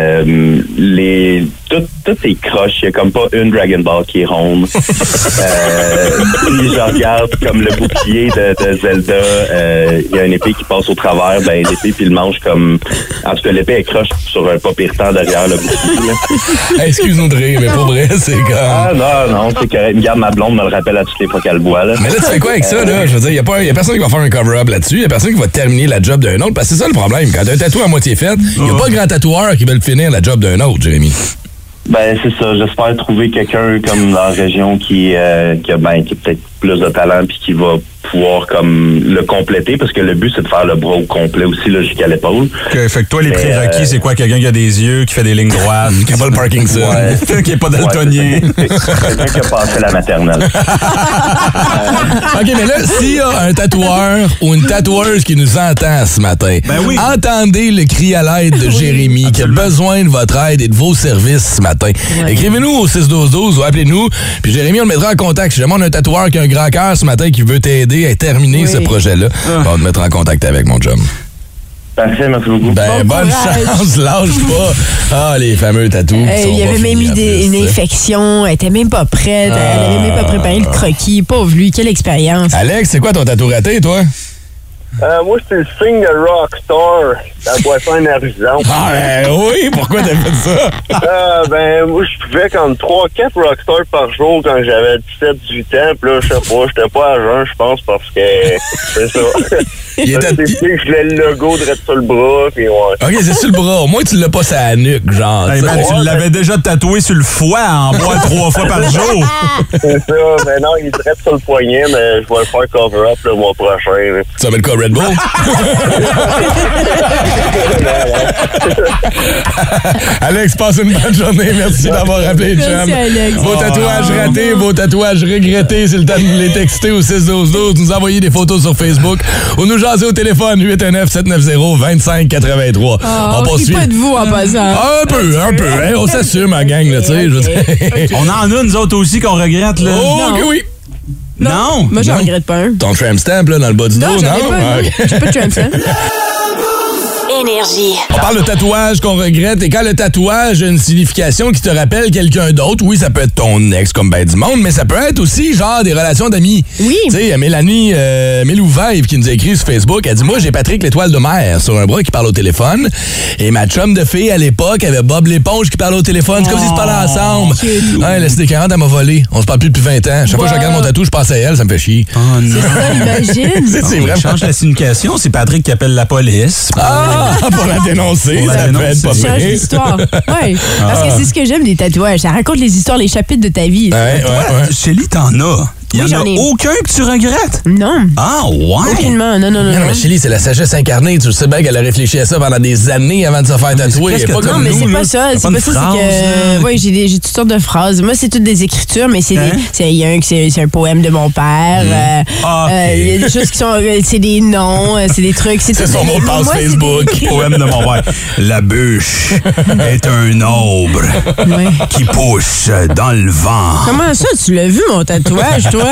Tout est croche. Il y a comme pas une Dragon Ball qui est ronde. Puis je regarde comme le bouclier de Zelda. Il y a une épée qui passe au travers. Ben, l'épée puis le manche comme... En tout cas, l'épée est croche sur un pas pire temps derrière le bouclier. Hey, excuse-nous de rire, mais pour vrai, c'est comme... Ah non, c'est correct. Regarde, ma blonde me le rappelle à toutes les fois qu'elle le voit. Là. Mais là, tu fais quoi avec ça, là? Je veux dire, il y a personne qui va faire un cover-up là-dessus. Il y a personne qui va terminer la job d'un autre. Parce que c'est ça le problème. Quand t'as un tatou à moitié fait, il n'y a pas de grand tatoueur qui veut le finir la job d'un autre, Jérémy. Ben, c'est ça. J'espère trouver quelqu'un comme dans la région qui a peut-être plus de talent puis qui va pouvoir comme le compléter parce que le but, c'est de faire le bras au complet aussi là, jusqu'à l'épaule. Okay, fait que toi, les prérequis, c'est quoi? Quelqu'un qui a des yeux, qui fait des lignes droites, qui n'a pas le Parkinson, qui n'est pas daltonien. Quelqu'un qui a passé la maternelle. OK, mais là, s'il y a un tatoueur ou une tatoueuse qui nous entend ce matin, entendez le cri à l'aide de Jérémy qui a besoin de votre aide et de vos services ce matin. Ouais. Écrivez-nous au 612-12 ou appelez-nous, puis Jérémy, on le mettra en contact. Si jamais on a un tatoueur qui a un grand cœur ce matin qui veut t'aider à terminer ce projet-là, on va te mettre en contact avec mon chum. Parfait, merci beaucoup. Ben, bonne chance, lâche pas. Ah, les fameux tatous. Il avait même eu une infection, elle était même pas prête, elle avait même pas préparé le croquis. Pauvre lui, quelle expérience. Alex, c'est quoi ton tatou raté, toi? Moi, c'est le signe de Rockstar, la boisson énergisante. Ah, ben oui, pourquoi t'as fait ça? Moi, je buvais comme 3-4 Rockstar par jour quand j'avais 17-18 ans. Puis là, je sais pas, j'étais pas à jeun, je pense, parce que c'est ça. Je voulais le logo direct sur le bras, puis ouais. OK, c'est sur le bras. Au moins, tu l'as pas sur la nuque, genre. Hey, man, tu l'avais déjà tatoué sur le foie en boire 3 fois par jour. C'est ça, mais non, il est direct sur le poignet, mais je vais le faire cover-up le mois prochain. Tu vas mettre quoi, Red Bull? Alex, passe une bonne journée. Merci d'avoir appelé, chum. Vos tatouages ratés, vos tatouages regrettés, c'est le temps de les texter au 612-12, nous envoyer des photos sur Facebook ou nous jaser au téléphone 819-790-2583. On poursuit. Pas de vous en passant. Un peu. Hein, on s'assume, ma gang, là, tu sais. On en a, nous autres aussi, qu'on regrette, là. Oh, que oui. Non. Moi, j'en regrette pas un. Ton tramp stamp, là, dans le bas du dos, non? J'ai pas de tramp stamp. Énergie. On parle de tatouage qu'on regrette et quand le tatouage a une signification qui te rappelle quelqu'un d'autre, oui, ça peut être ton ex comme ben du monde, mais ça peut être aussi genre des relations d'amis. Oui. Tu sais, il y a Mélanie Mélouvaille qui nous a écrit sur Facebook. Elle dit, moi, j'ai Patrick l'Étoile de mer sur un bras qui parle au téléphone et ma chum de fille à l'époque avait Bob l'éponge qui parle au téléphone. C'est comme s'ils se parlaient ensemble. Ouais, là, c'était 40, elle m'a volé. On se parle plus depuis 20 ans. Chaque fois que je regarde mon tatou, je pense à elle, ça me fait chier. Oh non. C'est ça, imagine. C'est vraiment... change la signification, c'est Patrick qui appelle la police. Pour la dénoncer, ça peut être pas change l'histoire. Oui, parce que c'est ce que j'aime des tatouages. Ça raconte les histoires, les chapitres de ta vie. Ouais. Shelly, t'en as. Il y en a aucun que tu regrettes? Non. Ah, ouais? Aucunement. Non. Mais Shelly, c'est la sagesse incarnée. Tu sais bien qu'elle a réfléchi à ça pendant des années avant de se faire tatouer. C'est pas comme non, mais c'est pas ça. C'est pas ça. C'est que. Oui, j'ai toutes sortes de phrases. Moi, c'est toutes des écritures, mais c'est c'est un poème de mon père. Il y a des choses qui sont. C'est des noms, c'est des trucs. C'est son mot de passe Facebook. Poème de mon père. La bûche est un arbre qui pousse dans le vent. Comment ça, tu l'as vu, mon tatouage, toi?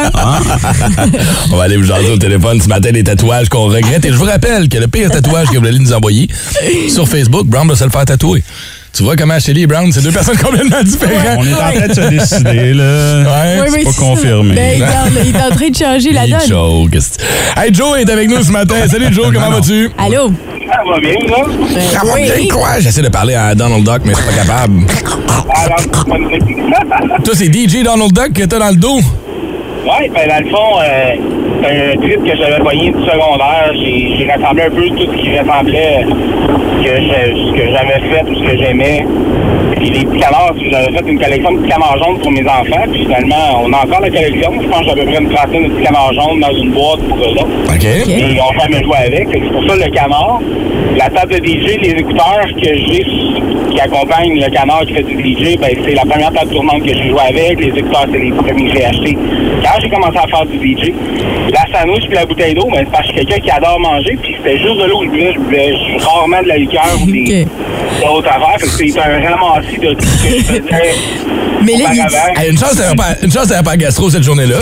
On va aller vous jaser au téléphone ce matin des tatouages qu'on regrette. Et je vous rappelle que le pire tatouage que vous allez nous envoyer sur Facebook, Brown va se le faire tatouer. Tu vois comment Shelly et Brown, c'est deux personnes complètement différentes. On est en train de se décider, là. C'est pas confirmé. Ben, regarde, il est en train de changer la donne. Hey, Joe est avec nous ce matin. Salut, Joe, comment vas-tu? Allô? Ça va bien, là? Ça va bien, quoi? J'essaie de parler à Donald Duck, mais je suis pas capable. Toi, c'est DJ Donald Duck que t'as dans le dos? Oui, ben dans le fond, c'est un trip que j'avais pogné du secondaire. J'ai rassemblé un peu tout ce qui ressemblait ce que j'avais fait ou ce que j'aimais. Puis les petits canards, j'avais fait une collection de petits canards jaunes pour mes enfants. Puis finalement, on a encore la collection. Je pense que j'ai à peu près une trentaine de petits canards jaunes dans une boîte pour eux autres. OK. Et ils n'ont jamais joué avec. C'est pour ça le canard. La table de DJ, les écouteurs que j'ai qui accompagnent le canard qui fait du DJ, ben c'est la première table tournante que j'ai joué avec. Les écouteurs, c'est les premiers que j'ai achetés. Quand j'ai commencé à faire du DJ, la sandwich puis la bouteille d'eau, ben, c'est parce que je suis quelqu'un qui adore manger, puis c'était juste de l'eau que je buvais. Je buvais rarement de la liqueur ou d'autres affaires. Fait que c'était un ramassis de tout ce que je faisais. Mais là, une chance t'avais pas gastro cette journée-là.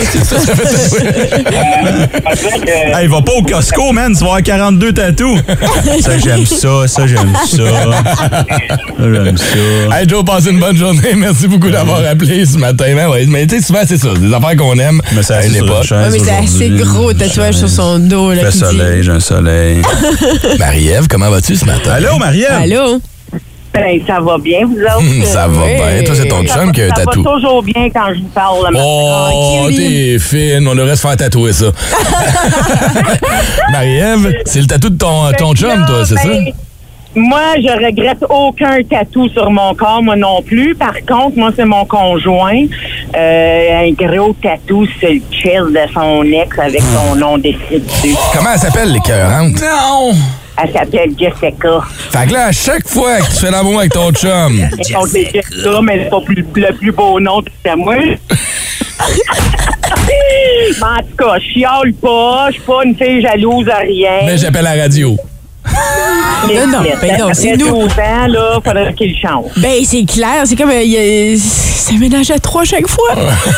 Hey, va pas au Costco, man. Tu vas avoir 42 tatous. Ça, j'aime ça. J'aime ça. Hey, Joe, passe une bonne journée. Merci beaucoup d'avoir appelé ce matin. Mais tu sais, souvent, c'est ça. Des affaires qu'on aime. Mais c'est assez mais c'est assez gros tatouage sur son dos. Là, le soleil, j'ai un soleil. Marie-Ève, comment vas-tu ce matin? Allô, Marie-Ève? Allô? Ben, ça va bien, vous autres? Ça va bien. Toi, c'est ton chum qui a un tatou. Ça va toujours bien quand je vous parle. Le oh, t'es fine. On devrait se faire tatouer ça. Marie-Ève, c'est le tatou de ton chum, toi, c'est ça? Moi, je regrette aucun tatou sur mon corps, moi non plus. Par contre, moi, c'est mon conjoint. Un gros tatou sur le chest de son ex avec son nom décrit dessus. Comment elle s'appelle, l'écœurante? Non! Elle s'appelle Jessica. Fait que là, à chaque fois que tu fais l'amour avec ton chum... C'est Jessica, mais c'est pas le plus beau nom que moi. Mais en tout cas, je chiale pas. Je suis pas une fille jalouse à rien. Mais j'appelle la radio. Non, c'est nous. 12 ans, là, faudrait qu'il change. Ben, c'est clair. C'est comme... ça ménage à 3 chaque fois.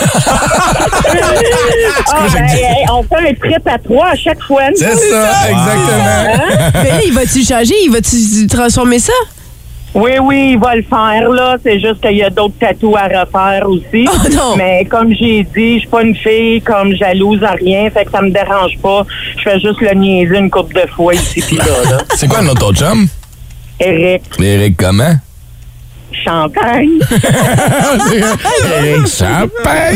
On fait un trip à 3 à chaque fois. C'est ça, exactement. Mais là, il va-tu changer? Il va-tu transformer ça? Oui, il va le faire, là. C'est juste qu'il y a d'autres tatous à refaire aussi. Oh non! Mais comme j'ai dit, je suis pas une fille comme jalouse à rien, fait que ça me dérange pas. Je fais juste le niaiser une couple de fois ici pis là. C'est quoi le nom de ton chum? Éric. Éric comment? Champagne. Éric Champagne.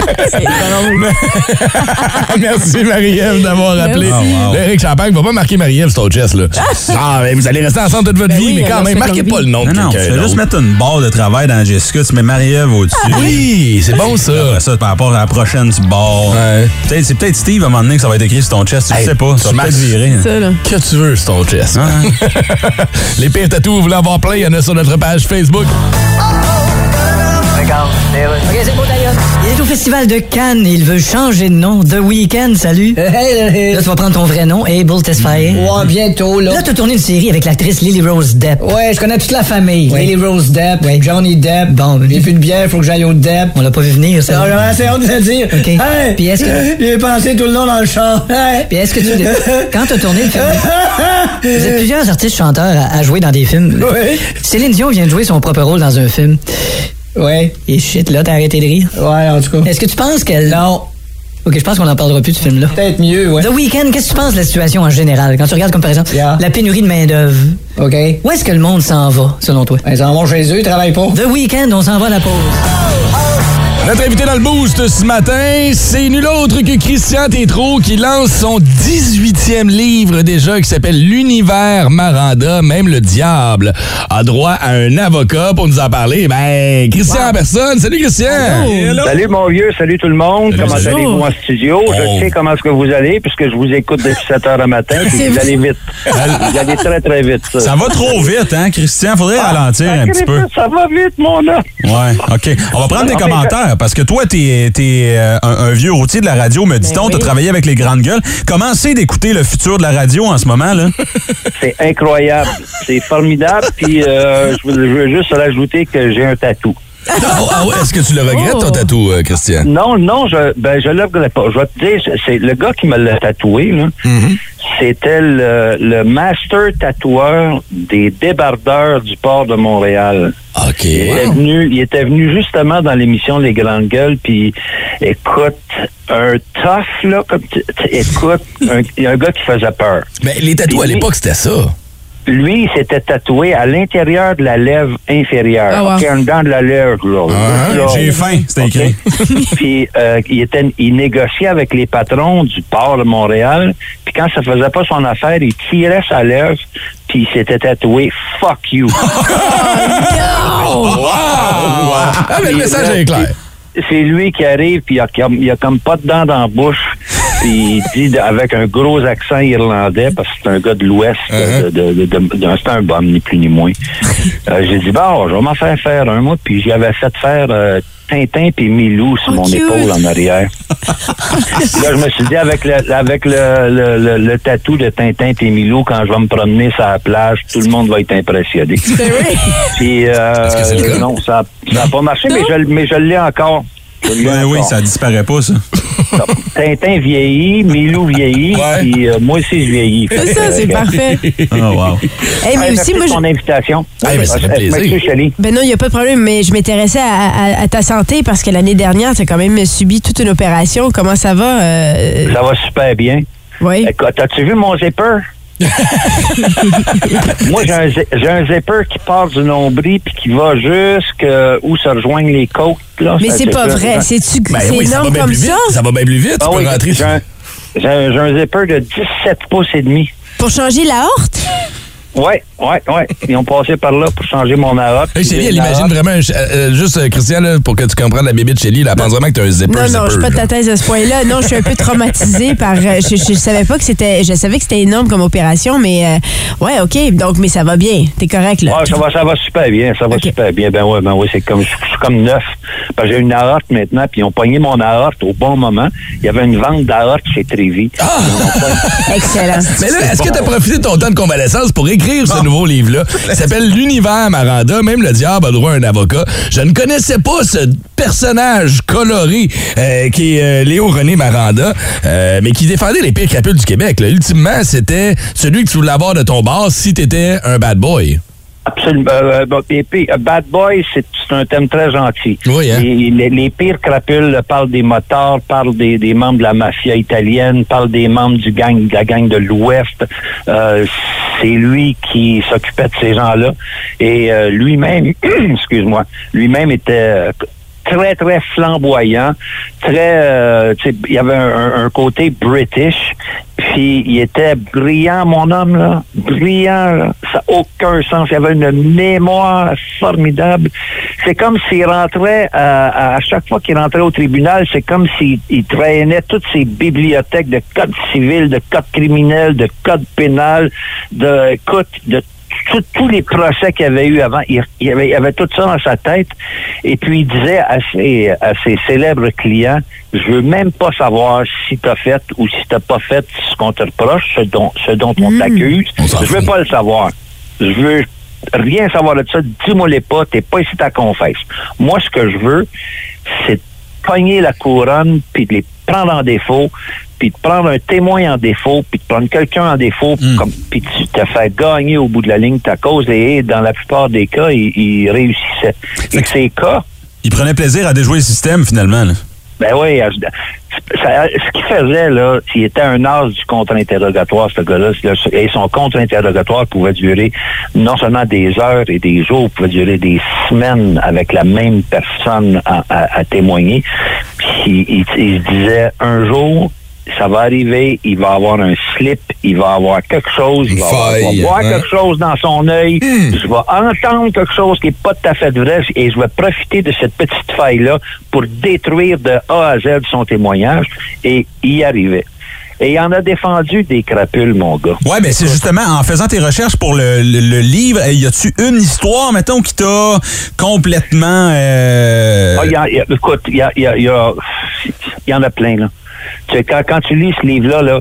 Merci Marie-Ève d'avoir appelé. Éric Champagne va pas marquer Marie-Ève sur ton chest, là. Ah, mais vous allez rester ensemble toute votre vie, mais quand même, marquez pas le nom de quelqu'un. Non, tu fais juste mettre une barre de travail dans Jessica, tu mets Marie-Ève au-dessus. Oui, c'est bon ça. Ça, par rapport à la prochaine, tu barres. C'est peut-être Steve à un moment donné que ça va être écrit sur ton chest, tu sais pas. Ça va peut-être virer. Que tu veux sur ton chest. Les pires tatous, vous voulez avoir plein, il y en a sur notre page Facebook. OK, c'est beau d'ailleurs. Il est au Festival de Cannes et il veut changer de nom. The Weeknd, salut. Là, tu vas prendre ton vrai nom, Abel Tesfaye. Ouais, bientôt, là. Là, tu as tourné une série avec l'actrice Lily Rose Depp. Ouais, je connais toute la famille. Ouais. Lily Rose Depp, Johnny Depp. Bon, j'ai plus de bière, faut que j'aille au Depp. On l'a pas vu venir, ça. Non, j'avais assez hâte de le dire. OK. Hey, puis est-ce que... J'ai pensé tout le long dans le char. Hey. Puis est-ce que tu... Quand tu as tourné le film... Vous êtes plusieurs artistes chanteurs à jouer dans des films. Oui. Céline Dion vient de jouer son propre rôle dans un film. Ouais. Et shit, là, t'as arrêté de rire. Ouais, en tout cas. Est-ce que tu penses qu'elle... Non. OK, je pense qu'on n'en parlera plus de ce film-là. Peut-être mieux, ouais. The Weeknd, qu'est-ce que tu penses de la situation en général? Quand tu regardes comme par exemple la pénurie de main-d'œuvre. OK. Où est-ce que le monde s'en va, selon toi? Ils s'en vont chez eux, ils travaillent pas. The Weeknd, on s'en va à la pause. Notre invité dans le boost ce matin, c'est nul autre que Christian Tétrault qui lance son 18e livre déjà qui s'appelle L'Univers Maranda. Même le diable a droit à un avocat pour nous en parler. Ben, Christian en personne. Salut Christian! Hello. Salut mon vieux, salut tout le monde. Comment allez-vous en studio? Je sais comment est-ce que vous allez puisque je vous écoute depuis 7 heures le matin. Puis vous allez vite. Vous allez très très vite. Ça va trop vite, hein, Christian? Faudrait ralentir un petit peu. Ça va vite, mon homme. Ouais, OK. On va prendre des commentaires. Parce que toi, t'es un vieux routier de la radio, me dit-on, t'as travaillé avec les grandes gueules. Comment c'est d'écouter le futur de la radio en ce moment, là? C'est incroyable. C'est formidable. Puis, je veux juste rajouter que j'ai un tatou. Est-ce que tu le regrettes, ton tatou, Christian? Non, je le regrette pas. Je vais te dire, c'est le gars qui me l'a tatoué, là. C'était le master tatoueur des débardeurs du port de Montréal. OK. Il était venu justement dans l'émission Les Grandes Gueules, puis écoute, un tough, là, comme écoute, il y a un gars qui faisait peur. Mais les tatous à l'époque, c'était ça. lui, il s'était tatoué à l'intérieur de la lèvre inférieure. Ah, wow. OK, en dedans de la lèvre, là. J'ai faim, c'était écrit. Puis, il négociait avec les patrons du port de Montréal. Puis, quand ça faisait pas son affaire, il tirait sa lèvre. Puis, il s'était tatoué « Fuck you ». Wow! Ah, mais le message est clair. C'est lui qui arrive, puis il a comme pas de dents dans la bouche. Puis il dit avec un gros accent irlandais, parce que c'est un gars de l'Ouest, c'est un bum, ni plus ni moins. J'ai dit, bon, je vais m'en faire un mois, puis j'avais fait faire Tintin puis Milou sur mon épaule en arrière. Là, je me suis dit, avec le tatou de Tintin puis Milou, quand je vais me promener sur la plage, tout le monde va être impressionné. Puis, non, ça n'a pas marché, mais je l'ai encore. Oui, ça disparaît pas, ça. Tintin vieillit, Milou vieillit, puis moi aussi je vieillis. C'est ça, c'est parfait. Oh, wow. Hey, mais aussi, moi, ton invitation. Ça fait plaisir. Merci, Chélie. Ben non, il n'y a pas de problème, mais je m'intéressais à ta santé parce que l'année dernière, tu as quand même subi toute une opération. Comment ça va? Ça va super bien. Oui. As-tu vu mon zipper? Moi, j'ai un zipper qui part du nombril puis qui va jusqu'où se rejoignent les côtes. Là. Mais c'est pas vrai. C'est énorme comme ça? Ça va bien plus vite. Tu peux rentrer. J'ai un zipper de 17 pouces et demi. Pour changer la horte? Oui. Ils ont passé par là pour changer mon aorte. Hey, Chélie, elle imagine vraiment, juste Christian, là, pour que tu comprennes la bébé de Chélie, elle pense vraiment que tu as un zipper. Non, je suis pas de ta thèse à ce point-là. Non, je suis un peu traumatisée par. Je savais pas que c'était. Je savais que c'était énorme comme opération, mais ouais, OK. Donc, mais ça va bien. T'es correct, là. Ouais, ça va super bien. Ça va super bien. Ben ouais, c'est comme. Je suis comme neuf. Parce que j'ai une aorte maintenant, puis ils ont pogné mon aorte au bon moment. Il y avait une vente d'aorte chez Trévis. Ah! Excellent. Mais là, est-ce que tu as profité de ton temps de convalescence pour écrire ce nouveau livre-là? Il s'appelle L'Univers Maranda. Même le diable a droit à un avocat. Je ne connaissais pas ce personnage coloré qui est Léo René Maranda, mais qui défendait les pires crapules du Québec. Là. Ultimement, c'était celui que tu voulais avoir de ton bar si t'étais un bad boy. Absolument. Bad Boy, c'est un thème très gentil. Oui, hein? Les pires crapules parlent des motards, parlent des membres de la mafia italienne, parlent des membres de la gang de l'Ouest. C'est lui qui s'occupait de ces gens-là. Et lui-même, lui-même était très, très flamboyant, très, il y avait un côté british, puis il était brillant, mon homme, là, brillant, là. Ça n'a aucun sens, il avait une mémoire formidable. C'est comme s'il rentrait, à chaque fois qu'il rentrait au tribunal, c'est comme s'il traînait toutes ses bibliothèques de code civil, de code criminel, de code pénal, de tous les procès qu'il y avait eu avant, il y avait tout ça dans sa tête. Et puis, il disait à ses célèbres clients, je veux même pas savoir si t'as fait ou si t'as pas fait ce qu'on te reproche, ce dont on t'accuse. Je veux pas le savoir. Je veux rien savoir de ça. Dis-moi-les pas. T'es pas ici ta confesse. Moi, ce que je veux, c'est pogner la couronne puis de les prendre en défaut, puis de prendre un témoin en défaut, puis de prendre quelqu'un en défaut, puis tu te fais gagner au bout de la ligne ta cause, et dans la plupart des cas, il réussissait. Et ces cas... Il prenait plaisir à déjouer le système, finalement. Là. Ben oui, ce qu'il faisait, là, il était un as du contre-interrogatoire, ce gars-là, et son contre-interrogatoire pouvait durer non seulement des heures et des jours, pouvait durer des semaines avec la même personne à témoigner. Puis il se disait, un jour, ça va arriver, il va avoir un slip, il va avoir quelque chose, il va voir quelque chose dans son œil, je vais entendre quelque chose qui n'est pas tout à fait vrai, et je vais profiter de cette petite faille-là pour détruire de A à Z son témoignage, et il y arrivait. Et il en a défendu des crapules, mon gars. Ouais, mais c'est justement, en faisant tes recherches pour le livre, y a-tu une histoire, mettons, qui t'a complètement... Écoute, il y en a plein, là. Tu sais, quand tu lis ce livre-là,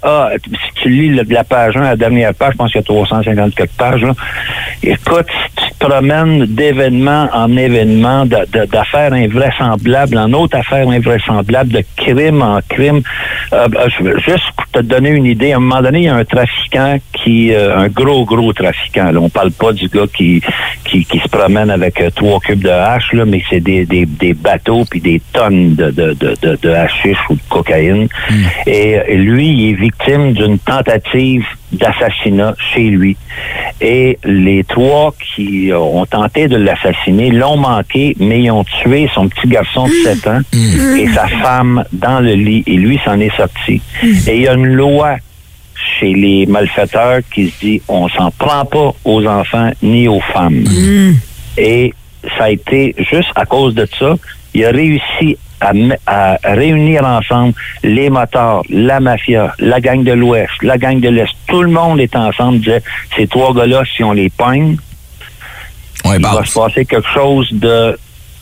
si tu lis de la page 1 à la dernière page, je pense qu'il y a 354 pages, là. Écoute, promène d'événement en événement, d'affaires invraisemblables en autre affaire invraisemblable, de crime en crime. Juste pour te donner une idée, à un moment donné, il y a un trafiquant un gros trafiquant. Là. On parle pas du gars qui se promène avec 3 cubes de hache, là, mais c'est des bateaux puis des tonnes de hashish ou de cocaïne. Et lui, il est victime d'une tentative d'assassinat chez lui. Et les 3 qui ont tenté de l'assassiner l'ont manqué, mais ils ont tué son petit garçon de 7 ans et sa femme dans le lit. Et lui s'en est sorti. Et il y a une loi chez les malfaiteurs qui se dit on s'en prend pas aux enfants ni aux femmes. Et ça a été juste à cause de ça, il a réussi à réunir ensemble les motards, la mafia, la gang de l'Ouest, la gang de l'Est. Tout le monde est ensemble, disait, ces 3 gars-là, si on les pogne, il va se passer quelque chose de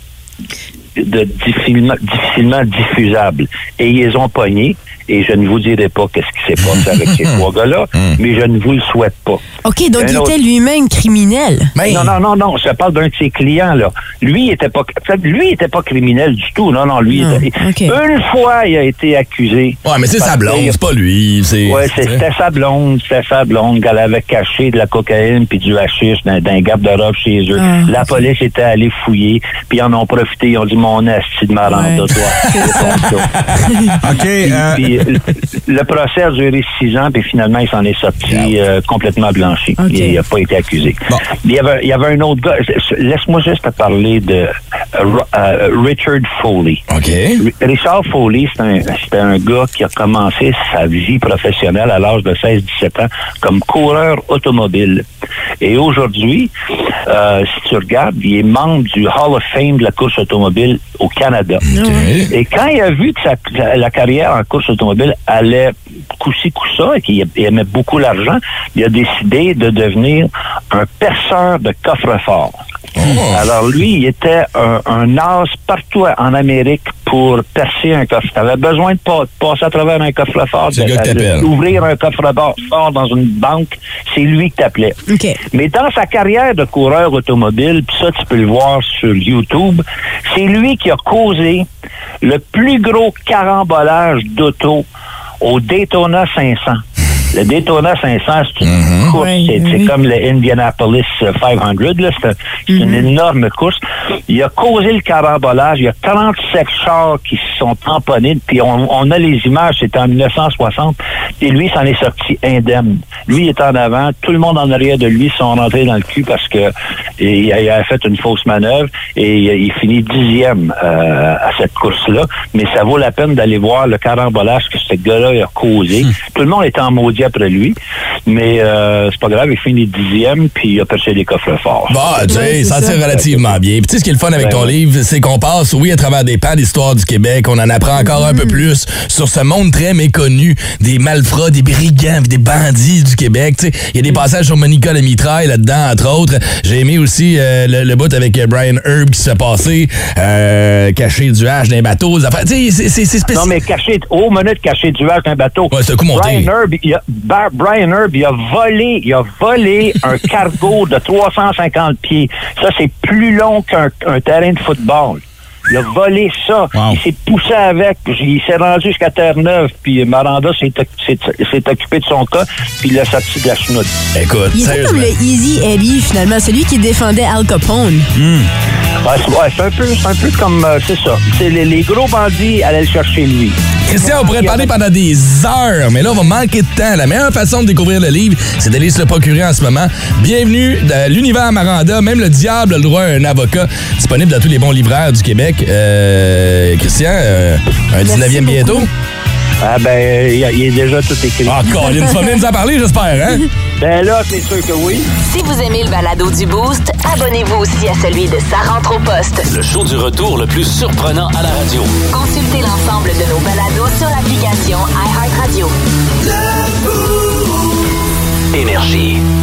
difficilement diffusable. Et ils les ont pognés. Et je ne vous dirai pas qu'est-ce qui s'est passé avec ces 3 gars-là, mais je ne vous le souhaite pas. OK, donc il était lui-même criminel. Non, je parle d'un de ses clients, là. Lui, il était pas criminel du tout. Non, lui, une fois, il a été accusé. Ouais, mais c'est sa blonde, c'est pas lui. C'était sa blonde qu'elle avait caché de la cocaïne puis du hashish dans un garde-robe chez eux. La police était allée fouiller, puis ils en ont profité, ils ont dit, mon asti de Maranda, toi. OK, le procès a duré 6 ans, puis finalement, il s'en est sorti complètement blanchi. Okay. Il n'a pas été accusé. Bon. Il y avait un autre gars. Laisse-moi juste te parler de Richard Foley. Okay. Richard Foley, c'était un gars qui a commencé sa vie professionnelle à l'âge de 16-17 ans comme coureur automobile. Et aujourd'hui, si tu regardes, il est membre du Hall of Fame de la course automobile au Canada. Okay. Et quand il a vu que la carrière en course automobile allait coup-ci, coup-ça, et qu'il aimait beaucoup l'argent, il a décidé de devenir un perceur de coffre-fort. Alors lui, il était un as partout en Amérique pour percer un coffre. Tu avais besoin de passer à travers un coffre-fort, d'ouvrir un coffre-fort dans une banque, c'est lui qui t'appelait. Okay. Mais dans sa carrière de coureur automobile, puis ça, tu peux le voir sur YouTube, c'est lui qui a causé le plus gros carambolage d'auto au Daytona 500. Le Daytona 500, c'est une course, c'est comme le Indianapolis 500, là, c'est une énorme course. Il a causé le carambolage, il y a 37 chars qui se sont tamponnés, puis on a les images, c'était en 1960, et lui s'en est sorti indemne. Lui, il est en avant, tout le monde en arrière de lui sont rentrés dans le cul parce que il a fait une fausse manœuvre, et il finit 10e à cette course-là, mais ça vaut la peine d'aller voir le carambolage que ce gars-là a causé. Tout le monde est en maudit après lui, mais c'est pas grave, il finit 10e, puis il a percé les coffres-forts. Bon, tu sais, ça tire relativement bien. Puis tu sais, ce qui est le fun avec ton livre, c'est qu'on passe, oui, à travers des pans d'histoire du Québec, on en apprend encore un peu plus sur ce monde très méconnu des malfrats, des brigands, des bandits du Québec. Tu sais, il y a des passages sur Monica le mitraille là-dedans, entre autres. J'ai aimé aussi le bout avec Brian Herb qui s'est passé, cacher du hache d'un bateau. Tu sais, c'est spécial. Non, mais cacher du hache d'un bateau. Ouais, c'est un coup monté. Brian Herb, il a volé un cargo de 350 pieds. Ça, c'est plus long qu'un terrain de football. Il a volé ça. Wow. Il s'est poussé avec. Il s'est rendu jusqu'à Terre-Neuve. Puis Maranda s'est occupé de son cas. Puis il l'a sorti de la chenoute. Écoute, il était comme le Easy Eddie, finalement. Celui qui défendait Al Capone. C'est un peu comme... c'est ça. Les gros bandits allaient le chercher, lui. Christian, on pourrait parler pendant des heures, mais là, on va manquer de temps. La meilleure façon de découvrir le livre, c'est d'aller se le procurer en ce moment. Bienvenue dans l'univers Maranda. Même le diable a le droit à un avocat. Disponible dans tous les bons libraires du Québec. Christian, un 19e bientôt? Ah ben, il est déjà tout écrit. Ah, Colin, tu vas venir nous en parler, j'espère, hein? Ben là, c'est sûr que oui. Si vous aimez le balado du Boost, abonnez-vous aussi à celui de Sa rentre au poste. Le show du retour le plus surprenant à la radio. Consultez l'ensemble de nos balados sur l'application iHeartRadio. Énergie.